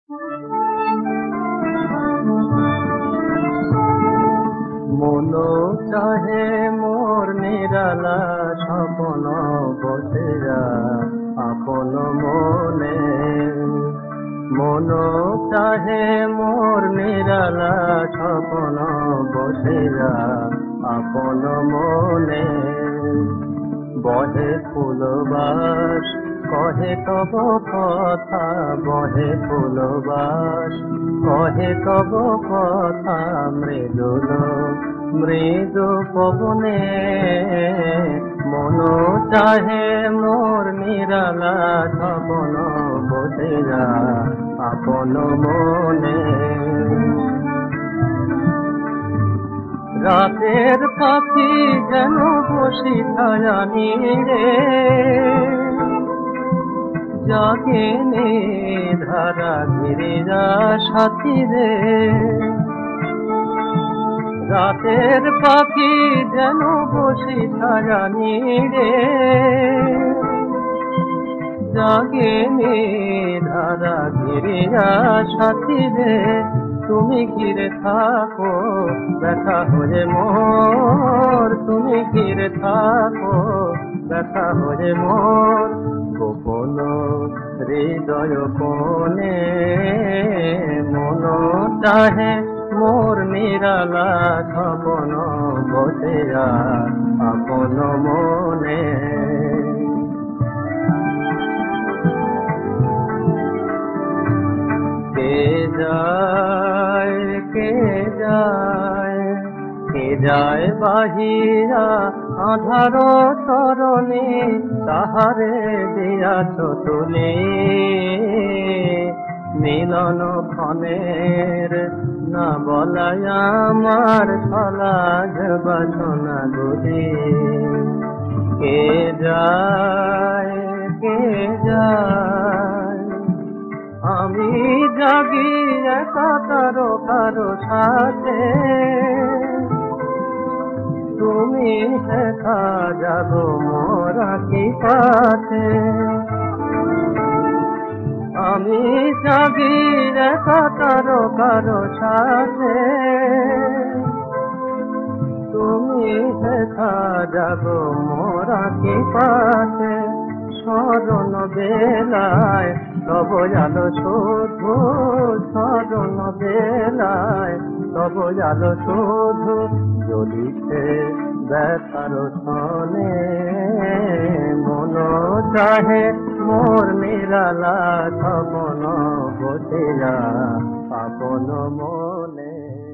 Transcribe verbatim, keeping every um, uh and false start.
মন চাহে মোর নিরালা স্বপন বসিয়া আপন মনে। মন চাহে মোর নিরালা স্বপন বসিয়া আপন মনে। বহে ফুলবাস কহে তব কথা, বহে ফুলবাস কহে তব কথা, মৃদুল মৃদু পবনে। মন চাহে মোর নিরালা স্বপন বসিয়া আপন মনে। রাতের পাখি যেন বসি ছায়া নিড়ে, জাগেনে ধারা গিরিজা সাথী রে। রাতের পাখি যেন বসি ছায়া নিড়ে, জাগেনে ধারা গিরিজা সাথী রে। তুমি ঘিরে থাকো ব্যথা হয়ে মোর, তুমি ঘিরে থাকো ব্যথা হয়ে মোর। গোপন হৃদয় কোণে মন চাহে মোর নিরালা স্বপন বসিয়া আপন মনে। কে যায় কে যায় কে যায় বাহিয়া আধার তরণে, তাহারে দিয়াছ তুলি মিলন ক্ষণের না বলাই আমার ছলাজ বাসনা গুলি। কে যায় কে যায় আমি জাগি একা কারো কারো সাথে, তুমি একা যাবো মোরা কি পাথে। আমি জাগি একা কারো কারো সাথে, তুমি একা যাবো মোরা কি পাথে। স্মরণ বেলায় তব আলো শুধু, স্মরণ বেলায় তব আলো শুধু, জ্বলিছে ব্যথার সনে। মন চাহে মোর নিরালা স্বপন বসিয়া আপন মনে।